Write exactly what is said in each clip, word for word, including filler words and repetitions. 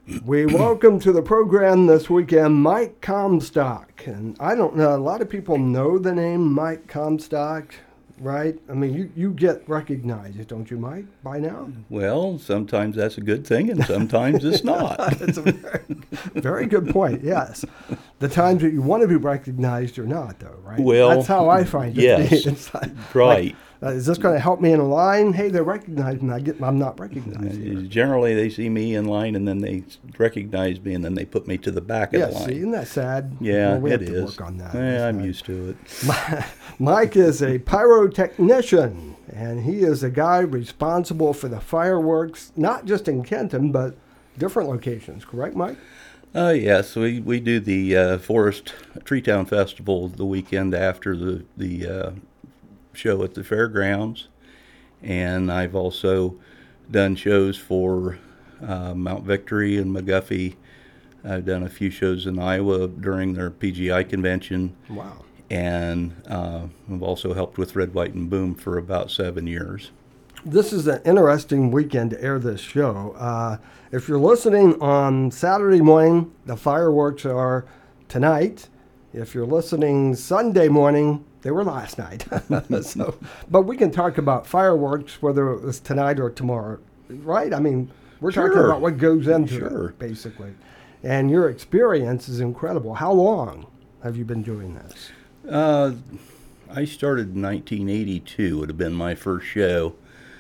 We welcome to the program this weekend Mike Comstock. And I don't know, a lot of people know the name Mike Comstock, right? I mean, you, you get recognized, don't you, Mike, by now? Well, sometimes that's a good thing, and sometimes it's not. That's a very, very good point, yes. The times that you want to be recognized or not, though, right? Well, that's how I find it. yes, It's like, right. Like, uh, is this going to help me in a line? Hey, they're recognized, and I get, I'm not recognized here. Generally, they see me in line, and then they recognize me, and then they put me to the back of Yeah, the line. see, isn't that sad? Yeah, well, we it have is. to work on that. Yeah, I'm It's used to it. not- Mike is a pyrotechnician, and he is a guy responsible for the fireworks, not just in Kenton, but different locations. Correct, Mike? Uh, yes, we, we do the uh, Forest Tree Town Festival the weekend after the, the uh, show at the fairgrounds. And I've also done shows for uh, Mount Victory and McGuffey. I've done a few shows in Iowa during their P G I convention. Wow. And uh, I've also helped with Red, White, and Boom for about seven years. This is an interesting weekend to air this show. Uh, if you're listening on Saturday morning, the fireworks are tonight. If you're listening Sunday morning, they were last night. so, but we can talk about fireworks, whether it was tonight or tomorrow, right? I mean, we're Sure. talking about what goes into Sure. it, basically. And your experience is incredible. How long have you been doing this? Uh, I started in nineteen eighty-two. It would have been my first show.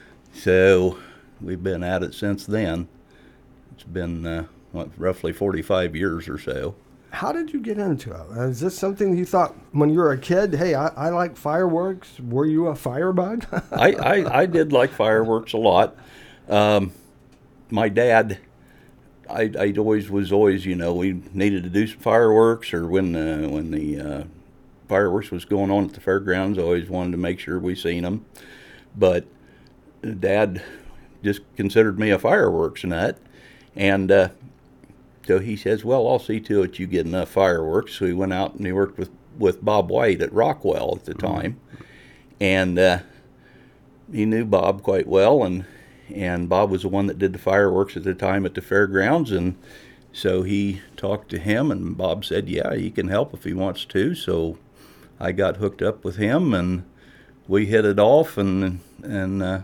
So we've been at it since then. It's been uh, what, roughly forty-five years or so. How did you get into it? Uh, Is this something you thought when you were a kid? Hey, I, I like fireworks. Were you a firebug? I, I, I did like fireworks a lot. Um, my dad, I I always was always, you know, we needed to do some fireworks, or when uh, when the uh, fireworks was going on at the fairgrounds, I always wanted to make sure we seen them. But Dad just considered me a fireworks nut, and uh, so he says, well, I'll see to it you get enough fireworks. So he went out and he worked with, with Bob White at Rockwell at the time, and uh, he knew Bob quite well, and and Bob was the one that did the fireworks at the time at the fairgrounds, and so he talked to him, and Bob said, yeah, he can help if he wants to. So I got hooked up with him, and we hit it off, and and uh,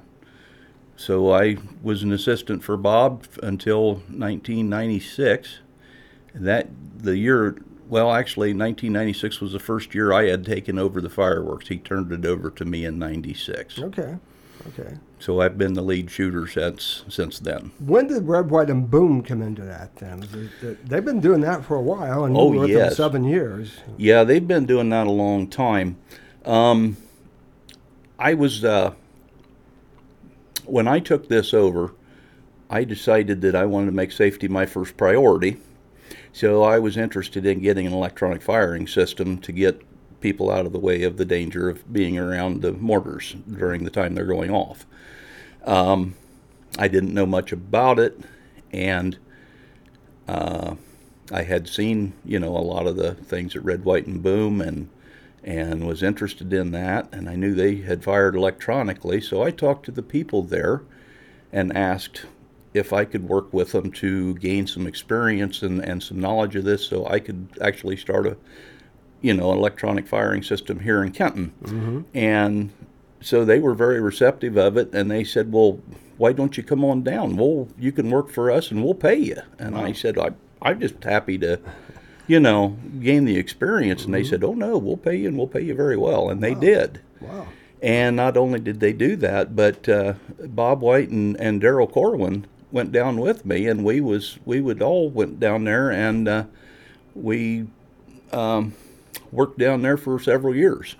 so I was an assistant for Bob until nineteen ninety-six. That the year, well, actually, nineteen ninety-six was the first year I had taken over the fireworks. He turned it over to me in ninety-six. Okay, okay. So I've been the lead shooter since since then. When did Red, White, and Boom come into that then? Is it- They've been doing that for a while, and you Oh, were with them yes. seven years. Yeah, they've been doing that a long time. Um, I was, uh, when I took this over, I decided that I wanted to make safety my first priority. So I was interested in getting an electronic firing system to get people out of the way of the danger of being around the mortars during the time they're going off. Um, I didn't know much about it, and uh, I had seen, you know, a lot of the things at Red, White, and Boom, and and was interested in that, and I knew they had fired electronically, so I talked to the people there and asked if I could work with them to gain some experience and, and some knowledge of this, so I could actually start a, you know, an electronic firing system here in Kenton. Mm-hmm. And so they were very receptive of it, and they said, well, why don't you come on down? Well, you can work for us, and we'll pay you. And Wow. I said, I, I'm just happy to, you know, gain the experience. And they said, oh, no, we'll pay you, and we'll pay you very well. And they Wow. did. Wow. And not only did they do that, but uh, Bob White and, and Daryl Corwin went down with me, and we was we would all went down there, and uh, we um, worked down there for several years.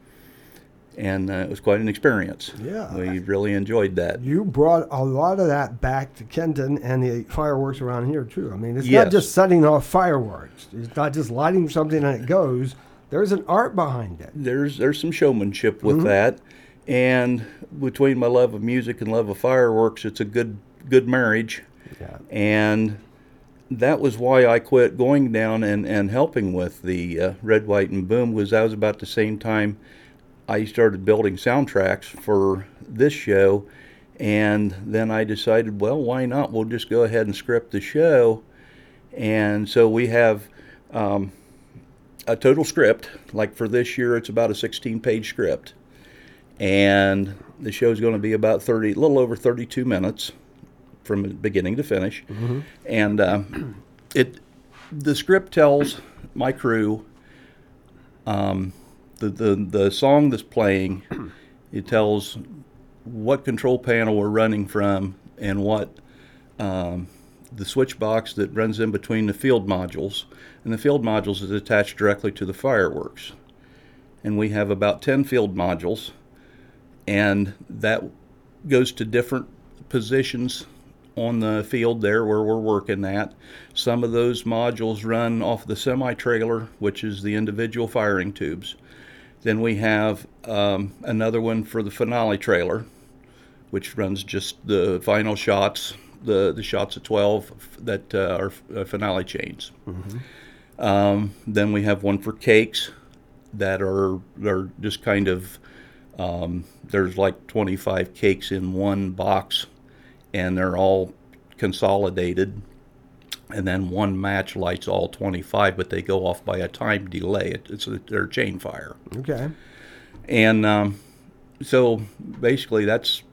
And uh, it was quite an experience. Yeah. We really enjoyed that. You brought a lot of that back to Kenton and the fireworks around here, too. I mean, it's Yes. not just setting off fireworks. It's not just lighting something and it goes. There's an art behind it. There's there's some showmanship with Mhm. that, and between my love of music and love of fireworks, it's a good good marriage. Yeah. And that was why I quit going down and, and helping with the uh, Red, White, and Boom, was that was about the same time I started building soundtracks for this show. And then I decided, well, why not? We'll just go ahead and script the show. And so we have um, a total script. Like for this year, it's about a sixteen-page script. And the show's going to be about thirty, a little over thirty-two minutes from beginning to finish. Mm-hmm. And uh, it, the script tells my crew um, the, the the song that's playing. It tells what control panel we're running from and what um, the switch box that runs in between the field modules. And the field modules is attached directly to the fireworks. And we have about ten field modules. And that goes to different positions on the field there where we're working at. Some of those modules run off the semi-trailer, which is the individual firing tubes. Then we have um, another one for the finale trailer, which runs just the final shots, the, the shots of twelve that uh, are uh, finale chains. Mm-hmm. Um, then we have one for cakes that are, are just kind of Um, there's like twenty-five cakes in one box, and they're all consolidated. And then one match lights all twenty-five, but they go off by a time delay. It, it's a, they're chain fire. Okay. And um, so basically, that's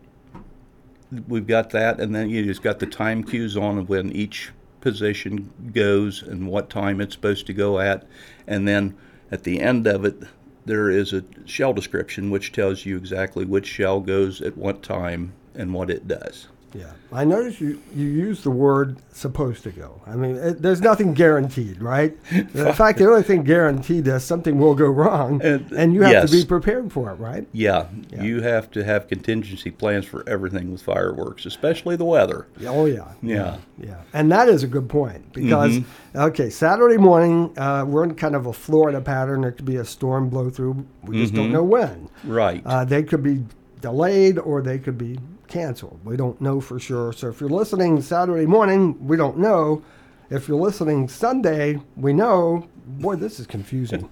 we've got that, and then you just got the time cues on when each position goes and what time it's supposed to go at, and then at the end of it, there is a shell description which tells you exactly which shell goes at what time and what it does. Yeah. I noticed you, you use the word supposed to go. I mean, it, there's nothing guaranteed, right? In fact, the only thing guaranteed is something will go wrong, and, and you have yes. to be prepared for it, right? Yeah. yeah. You have to have contingency plans for everything with fireworks, especially the weather. Oh, yeah. Yeah. Yeah. And that is a good point because, mm-hmm. okay, Saturday morning, uh, we're in kind of a Florida pattern. There could be a storm blow through. We just mm-hmm. don't know when. Right. Uh, they could be delayed or they could be canceled. We don't know for sure. So if you're listening Saturday morning, we don't know. If you're listening Sunday, we know. Boy, this is confusing.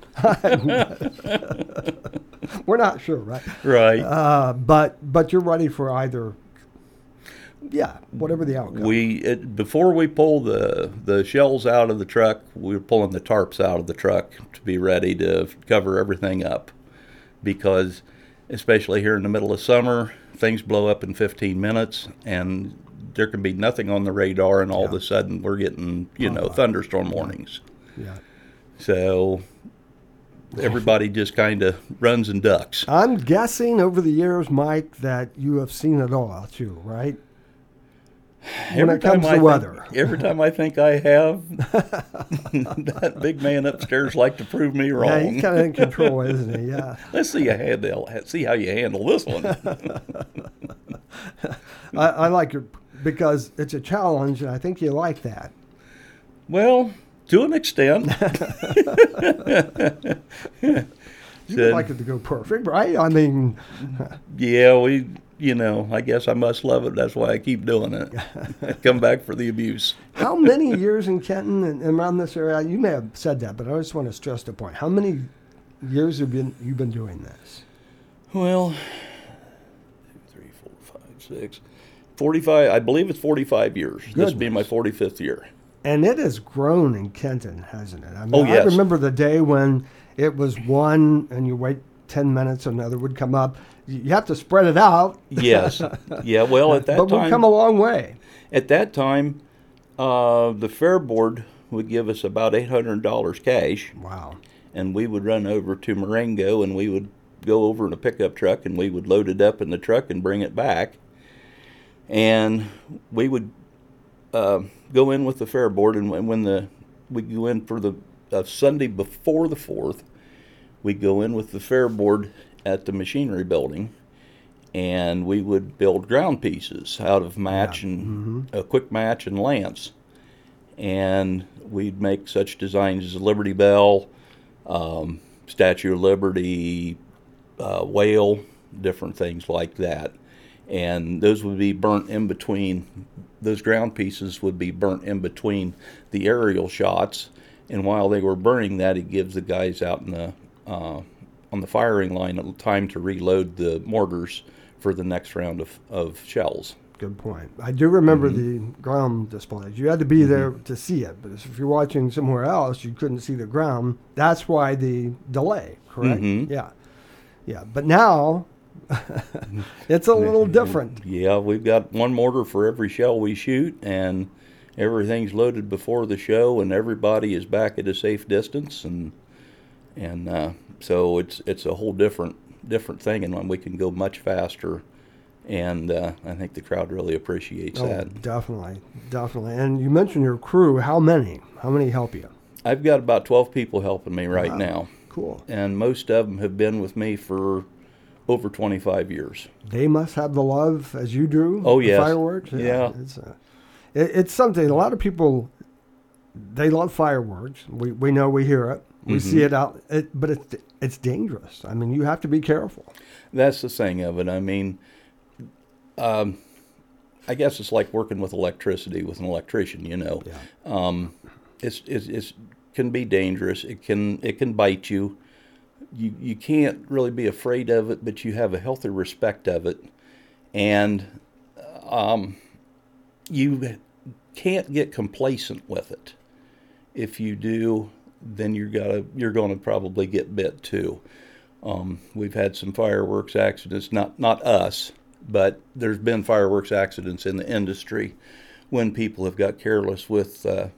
We're not sure, right? Right. Uh, but but you're ready for either. Yeah, whatever the outcome. We it, before we pull the the shells out of the truck, we were pulling the tarps out of the truck to be ready to cover everything up, because especially here in the middle of summer, things blow up in fifteen minutes, and there can be nothing on the radar, and all yeah. of a sudden we're getting, you oh, know, thunderstorm warnings. Yeah. So everybody just kind of runs and ducks. I'm guessing over the years, Mike, that you have seen it all too, right? When every it comes time to I weather. Think, every time I think I have, that big man upstairs like to prove me wrong. Yeah, he's kind of in control, isn't he? Yeah. Let's see, you handle, see how you handle this one. I, I like it because it's a challenge, and I think you like that. Well, to an extent. You would like it to go perfect, right? I mean, yeah, we, you know, I guess I must love it. That's why I keep doing it. I come back for the abuse. How many years in Kenton and around this area? You may have said that, but I just want to stress the point. How many years have been you been doing this? Well, three, four, five, six, forty-five. I believe it's forty-five years. Goodness. This will be my forty-fifth year. And it has grown in Kenton, hasn't it? I mean, oh, yes. I remember the day when it was one, and you wait ten minutes, another would come up. You have to spread it out. Yes. Yeah, well, at that but time... we've come a long way. At that time, uh, the fair board would give us about eight hundred dollars cash. Wow. And we would run over to Marengo, and we would go over in a pickup truck, and we would load it up in the truck and bring it back. And we would uh, go in with the fair board, and when the we go in for the uh, Sunday before the fourth, we go in with the fair board at the machinery building, and we would build ground pieces out of match yeah. and mm-hmm. a quick match and lance, and we'd make such designs as Liberty Bell, um, Statue of Liberty, uh, whale, different things like that, and those would be burnt in between. Those ground pieces would be burnt in between the aerial shots, and while they were burning that, it gives the guys out in the uh, on the firing line time to reload the mortars for the next round of, of shells. Good point. I do remember Mm-hmm. the ground displays. You had to be there to see it, but if you're watching somewhere else, you couldn't see the ground. That's why the delay, correct? Mm-hmm. Yeah. Yeah. But now it's a little different. Yeah, we've got one mortar for every shell we shoot, and everything's loaded before the show, and everybody is back at a safe distance, and and uh, so it's it's a whole different different thing, and when we can go much faster. And uh, I think the crowd really appreciates Oh, that. definitely. Definitely. And you mentioned your crew. How many? How many help you? I've got about twelve people helping me right Wow. now, Cool. and most of them have been with me for over twenty-five years. They must have the love as you do. Oh, the yes. Fireworks. Yeah. It's a, it, it's something. A lot of people, they love fireworks. We we know, we hear it, we Mhm. see it out. It, but it's it's dangerous. I mean, you have to be careful. That's the thing of it. I mean, um, I guess it's like working with electricity with an electrician. You know, Yeah. um, it's, it's it's can be dangerous. It can it can bite you. You you can't really be afraid of it, but you have a healthy respect of it, and um, you can't get complacent with it. If you do, then you're gotta you're going to probably get bit too. Um, we've had some fireworks accidents, not not us, but there's been fireworks accidents in the industry when people have got careless with uh,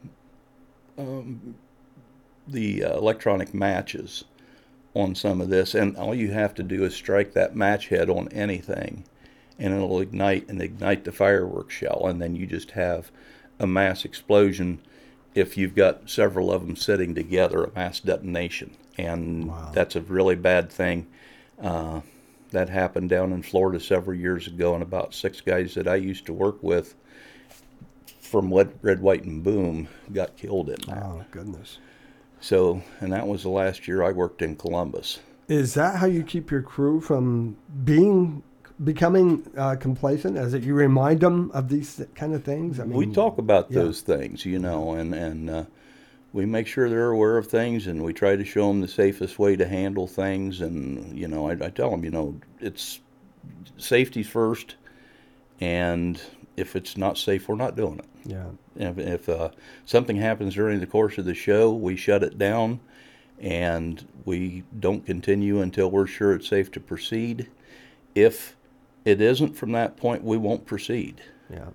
um, the uh, electronic matches on some of this, and all you have to do is strike that match head on anything, and it'll ignite and ignite the fireworks shell, and then you just have a mass explosion. If you've got several of them sitting together, a mass detonation, and Wow. that's a really bad thing. Uh, that happened down in Florida several years ago, and about six guys that I used to work with from Red, Red White, and Boom got killed in that. Oh goodness. So, and that was the last year I worked in Columbus. Is that how you keep your crew from being becoming uh, complacent? As it you remind them of these kind of things? I mean, We talk about yeah. those things, you know, and and uh, we make sure they're aware of things, and we try to show them the safest way to handle things. And you know, I, I tell them, you know, it's safety's first, and if it's not safe, we're not doing it. Yeah. If, if uh, something happens during the course of the show, we shut it down, and we don't continue until we're sure it's safe to proceed. If it isn't from that point, we won't proceed. Yeah.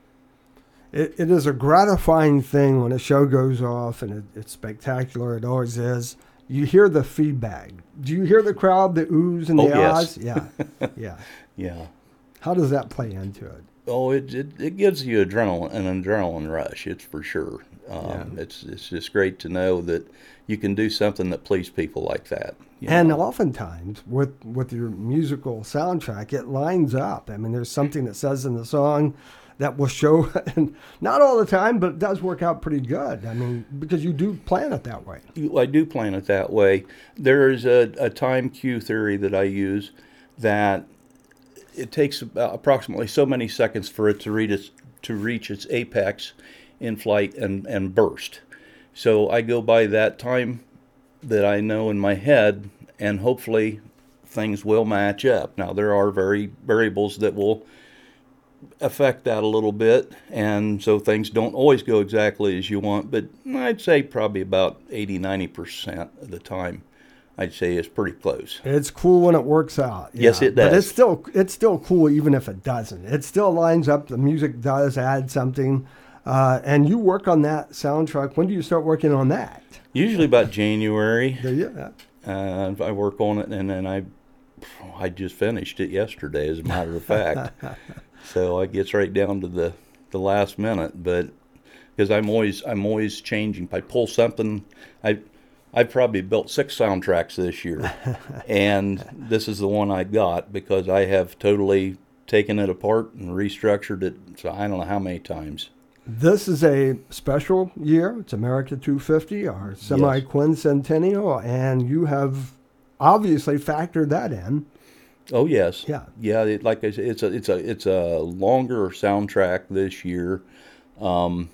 It, it is a gratifying thing when a show goes off and it, it's spectacular. It always is. You hear the feedback. Do you hear the crowd, the oohs and Oh, the yes. ahs? Yeah. Yeah. Yeah. How does that play into it? Oh, it, it it gives you adrenaline, an adrenaline rush. It's for sure. Um, Yeah. It's it's just great to know that you can do something that pleases people like that. you And know. oftentimes with with your musical soundtrack, it lines up. I mean, there's something that says in the song that will show, and not all the time, but it does work out pretty good. I mean, because you do plan it that way. You- I do plan it that way. There is a, a time cue theory that I use that it takes about approximately so many seconds for it to reach its, to reach its apex in flight and, and burst. So I go by that time that I know in my head, and hopefully things will match up. Now, there are very variables that will affect that a little bit, and so things don't always go exactly as you want, but I'd say probably about eighty, ninety percent of the time, I'd say is pretty close. It's cool when it works out. Yes, it But does. it's still it's still cool even if it doesn't. It still lines up. The music does add something, uh, and you work on that soundtrack. When do you start working on that? Usually about January, Do you? Yeah. uh, I work on it, and then I, I just finished it yesterday, as a matter of fact. So I gets right down to the, the last minute, but because I'm always I'm always changing. If I pull something, I I've probably built six soundtracks this year, and this is the one I got because I have totally taken it apart and restructured it. So I don't know how many times. This is a special year. It's America two fifty, our semi-quincentennial, and you have obviously factored that in. Oh yes, Yeah. yeah. It, like I said, it's a it's a it's a longer soundtrack this year. Um,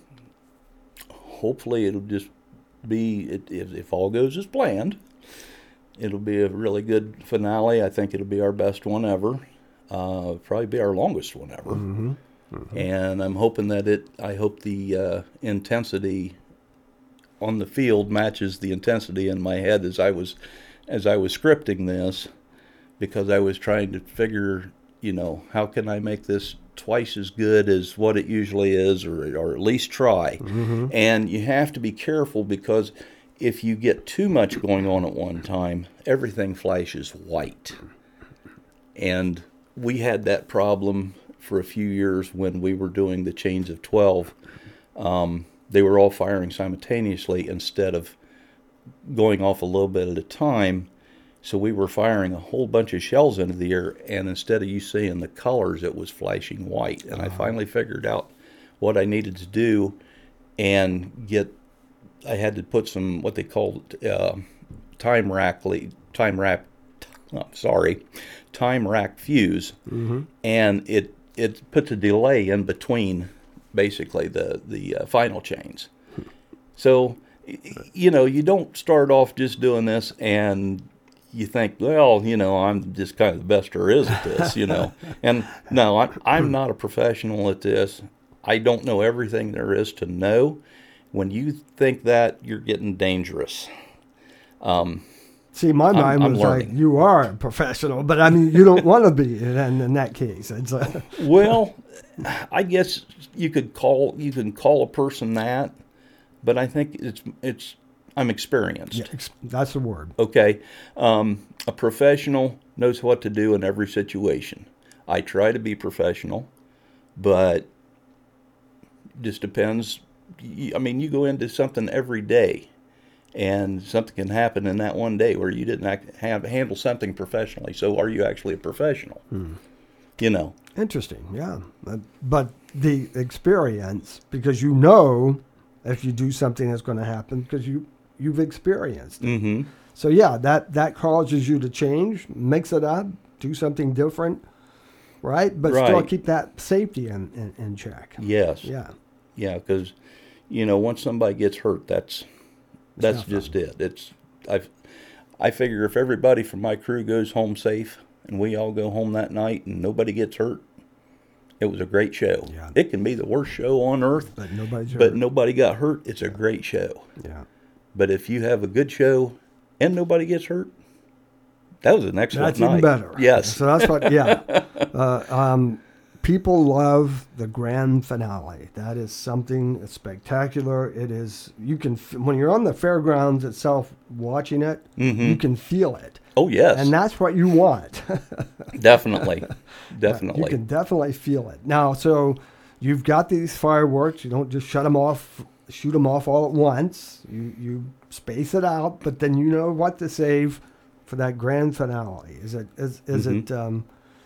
hopefully, it'll just be it, if, if all goes as planned. It'll be a really good finale. I think it'll be our best one ever. Uh, probably be our longest one ever. Mm-hmm. Mm-hmm. And I'm hoping that it, I hope the uh, intensity on the field matches the intensity in my head as I was, as I was scripting this, because I was trying to figure, you know, how can I make this twice as good as what it usually is, or, or at least try. Mm-hmm. And you have to be careful, because if you get too much going on at one time, everything flashes white. And we had that problem for a few years when we were doing the chains of twelve. Um, they were all firing simultaneously instead of going off a little bit at a time. So we were firing a whole bunch of shells into the air, and instead of you seeing the colors, it was flashing white. And uh-huh. I finally figured out what I needed to do and get, I had to put some, what they called uh, time rack, time rack, oh, sorry, time rack fuse. Mm-hmm. And it, it puts a delay in between basically the, the uh, final chains. So, you know, you don't start off just doing this and you think, well, you know, I'm just kind of the best there is at this, you know. And no, I, I'm not a professional at this. I don't know everything there is to know. When you think that, you're getting dangerous. Um, See, my mind I'm, was I'm like, you are a professional, but I mean, you don't want to be in, in that case. It's a well, I guess you could call you can call a person that, but I think it's it's. I'm experienced. Yeah, that's the word. Okay. Um, a professional knows what to do in every situation. I try to be professional, but just depends. I mean, you go into something every day, and something can happen in that one day where you didn't act, have, handle something professionally. So are you actually a professional? Hmm. You know. Interesting, yeah. But the experience, because you know if you do something that's going to happen, because you, you've experienced it. Mm-hmm. So, yeah, that, that causes you to change, mix it up, do something different, right? But right. still keep that safety in, in, in check. Yes. Yeah. Yeah, because, you know, once somebody gets hurt, that's that's just it. It's I I figure if everybody from my crew goes home safe and we all go home that night and nobody gets hurt, it was a great show. Yeah. It can be the worst show on earth, but nobody's but hurt. nobody got hurt. It's a great show. Yeah. But if you have a good show and nobody gets hurt, that was an excellent that's night. Even better. Yes. So that's what. Yeah. uh, um, people love the grand finale. That is something spectacular. It is. You can when you're on the fairgrounds itself watching it, mm-hmm. you can feel it. Oh yes. And that's what you want. Definitely. Definitely. You can definitely feel it. Now, so you've got these fireworks. You don't just shut them off, shoot them off all at once. You you space it out, but then you know what to save for that grand finale. Is it is is mm-hmm. it um,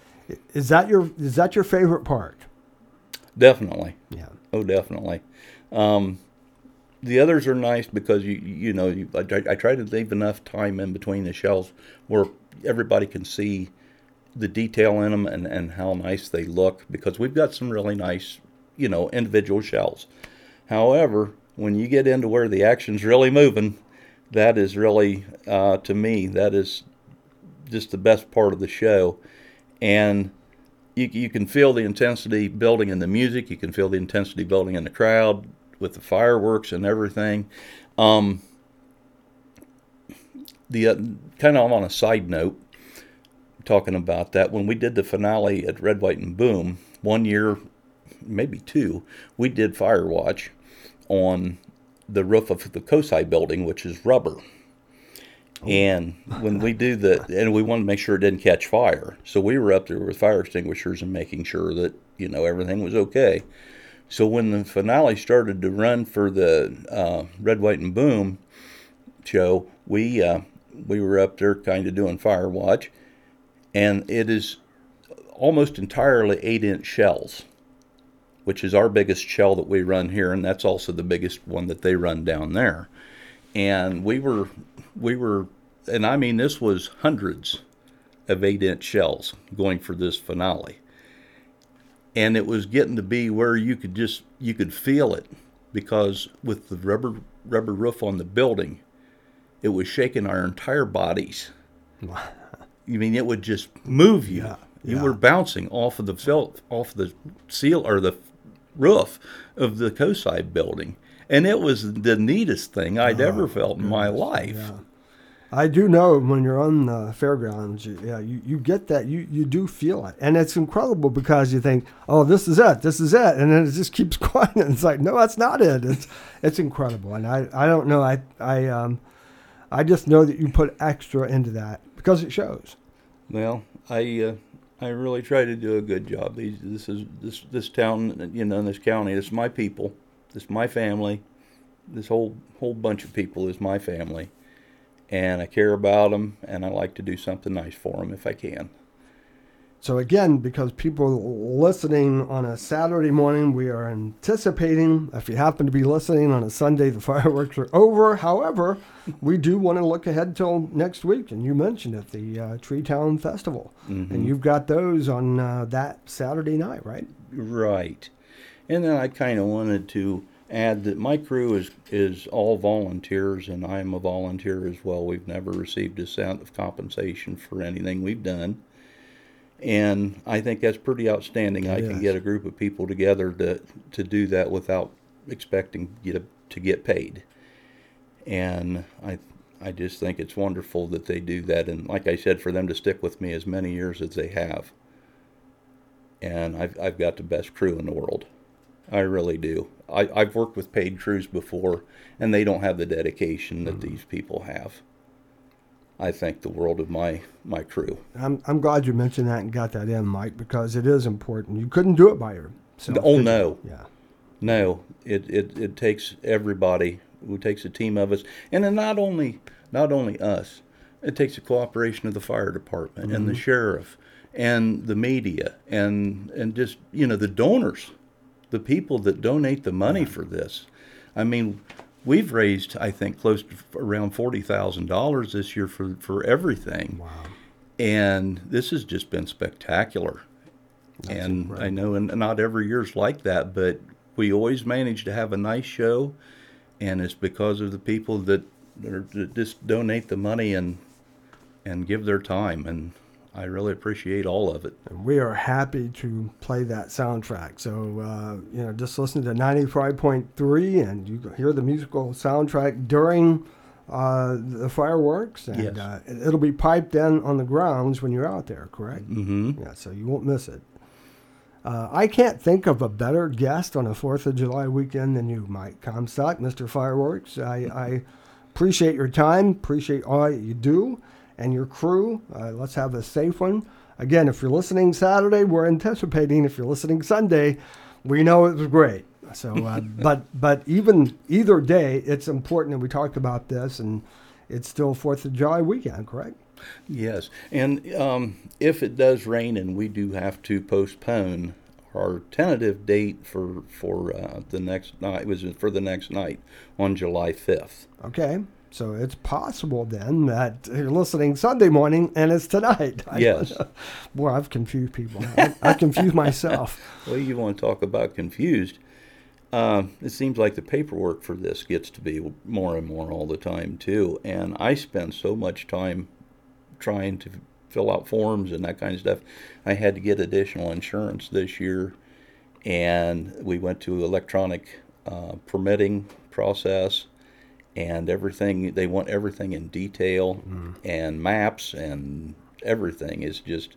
is that your is that your favorite part? Definitely. Yeah. Oh, definitely. Um, the others are nice because you you know you, I, I try to leave enough time in between the shells where everybody can see the detail in them and, and how nice they look, because we've got some really nice, you know, individual shells. However, when you get into where the action's really moving, that is really, uh, to me, that is just the best part of the show. And you, you can feel the intensity building in the music. You can feel the intensity building in the crowd with the fireworks and everything. Um, the uh, kind of on a side note, talking about that, when we did the finale at Red, White, and Boom, one year, maybe two, we did Firewatch on the roof of the COSI building, which is rubber. Oh. And when we do the, and we wanted to make sure it didn't catch fire, so we were up there with fire extinguishers and making sure that, you know, everything was okay. So when the finale started to run for the uh, Red, White, and Boom show, we uh, we were up there kind of doing Firewatch, and it is almost entirely eight-inch shells, which is our biggest shell that we run here, and that's also the biggest one that they run down there. And we were, we were, and I mean, this was hundreds of eight-inch shells going for this finale. And it was getting to be where you could just, you could feel it, because with the rubber rubber roof on the building, it was shaking our entire bodies. I mean, it would just move you. Yeah. You Yeah. were bouncing off of the felt off the seal or the roof of the COSI building, and it was the neatest thing I'd Oh, ever felt in my goodness. life. Yeah. I do know when you're on the fairgrounds, you, yeah, you, you get that, you, you do feel it. And it's incredible because you think, oh, this is it, this is it. And then it just keeps going. And it's like, no, that's not it. It's it's incredible. And I, I don't know, I I um I just know that you put extra into that because it shows. Well, I uh, I really try to do a good job. These this is this this town, you know, this county. This is my people. This is my family. This whole whole bunch of people is my family, and I care about them, and I like to do something nice for them if I can. So again, because people listening on a Saturday morning, we are anticipating, if you happen to be listening on a Sunday, the fireworks are over. However, we do want to look ahead till next week. And you mentioned it, the uh, Tree Town Festival. Mm-hmm. And you've got those on uh, that Saturday night, right? Right. And then I kind of wanted to add that my crew is, is all volunteers, and I'm a volunteer as well. We've never received a cent of compensation for anything we've done. And I think that's pretty outstanding. I It can is. get a group of people together to, to do that without expecting get a, to get paid. And I I just think it's wonderful that they do that. And like I said, for them to stick with me as many years as they have. And I've, I've got the best crew in the world. I really do. I, I've worked with paid crews before, and they don't have the dedication that these people have. I think the world of my, my crew. I'm, I'm glad you mentioned that and got that in, Mike, because it is important. You couldn't do it by yourself. Oh, could you? no. Yeah. No, it, it, it takes everybody. It takes a team of us. And then not only not only us, it takes the cooperation of the fire department and the sheriff and the media and, and just, you know, the donors, the people that donate the money for this. I mean, we've raised, I think, close to around forty thousand dollars this year for, for everything. Wow. And this has just been spectacular. That's and incredible. I know and not every year's like that, but we always manage to have a nice show, and it's because of the people that, are, that just donate the money and and give their time, and I really appreciate all of it. And we are happy to play that soundtrack. So, uh, you know, just listen to ninety-five point three and you hear the musical soundtrack during uh, the fireworks. And Yes. uh, it- it'll be piped in on the grounds when you're out there, correct? Mm-hmm. Yeah, so you won't miss it. Uh, I can't think of a better guest on a fourth of July weekend than you, Mike Comstock, Mister Fireworks. I, I appreciate your time, appreciate all you do, and your crew. Uh, let's have a safe one. Again, if you're listening Saturday, we're anticipating. If you're listening Sunday, we know it was great. So, uh, but but even either day, it's important. And we talked about this, and it's still fourth of July weekend, correct? Yes, and um, if it does rain and we do have to postpone, our tentative date for for uh, the next night was for the next night on July fifth. Okay. So it's possible then that you're listening Sunday morning and it's tonight. I Yes. don't know. Boy, I've confused people. I, I confuse myself. Well, you want to talk about confused. Uh, it seems like the paperwork for this gets to be more and more all the time, too. And I spend so much time trying to fill out forms and that kind of stuff. I had to get additional insurance this year, and we went to electronic uh, permitting process, and everything. They want everything in detail, Mm. and maps, and everything is just,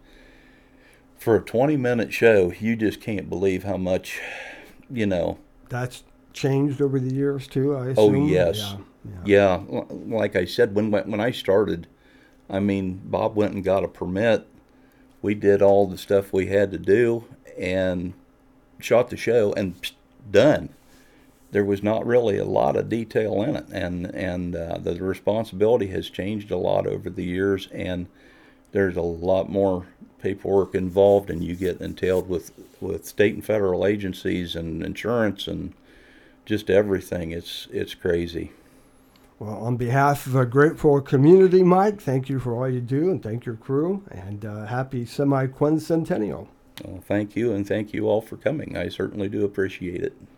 for a twenty minute show, you just can't believe how much, you know. That's changed over the years too, I Oh, assume. yes. Yeah. yeah. Yeah, l- like I said, when when I started, I mean, Bob went and got a permit. We did all the stuff we had to do and shot the show, and pst, done. There was not really a lot of detail in it, and and uh, the responsibility has changed a lot over the years, and there's a lot more paperwork involved, and you get entailed with with state and federal agencies and insurance and just everything. It's it's crazy. Well, on behalf of a grateful community, Mike, thank you for all you do and thank your crew and uh, happy semi-quincentennial. Well, thank you, and thank you all for coming. I certainly do appreciate it.